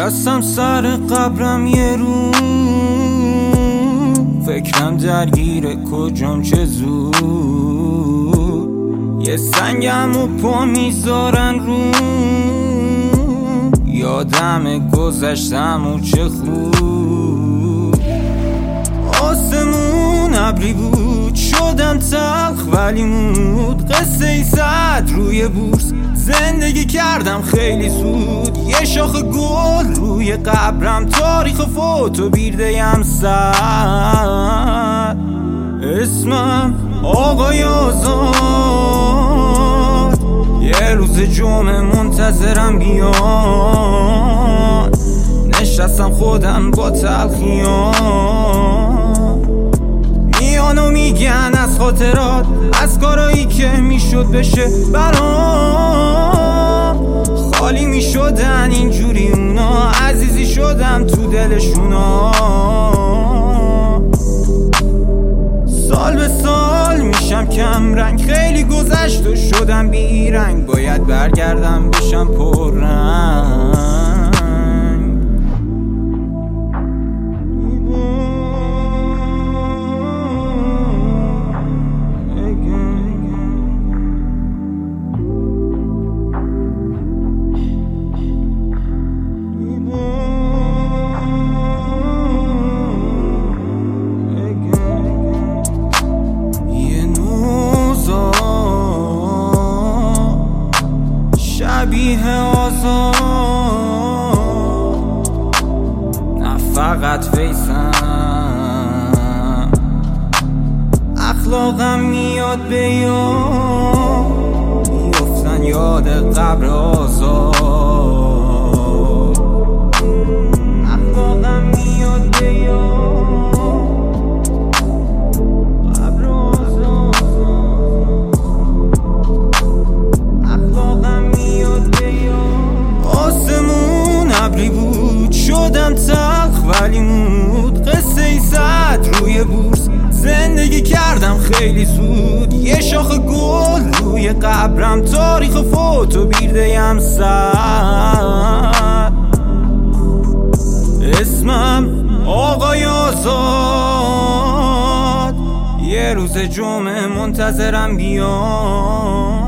نشستم سر قبرم یه رو، فکرم درگیر کجام چه زود. یه سنگم و پا میذارن رو، یادم گذشتم و چه خوب. آسمون ابری بود شدم تلخ ولی مود، قصه ای زد روی بورس زندگی کردم خیلی زود. یه شاخ گل روی قبرم تاریخ فوتو بیرده‌ام سر، اسمم آقای آزاد. یه روز جمعه منتظرم بیان، نشستم خودم با تلخیان. میان و میگن از خاطرات، از کارایی که میشد بشه برام. خالی میشدن اینجوری اونا، عزیزی شدم تو دلشونا. سال به سال میشم کم رنگ، خیلی گذشت و شدم بی رنگ. باید برگردم بشم پر رنگ. شبیه آزاد نه فقط فیسم، اخلاقم میاد به یاد، میفتن یاد قبر آزاد. اخلاقم میاد به یاد، قبر آزاد. اخلاقم میاد به یاد. آسمون ابری بود شدم تلخ ولی مود، قصه ای زد روی بورس زندگی کردم خیلی زود. یه شاخ گل روی قبرم تاریخ فوتو بیرده‌ام سر، اسمم آقای آزاد. یه روز جمعه منتظرم بیان،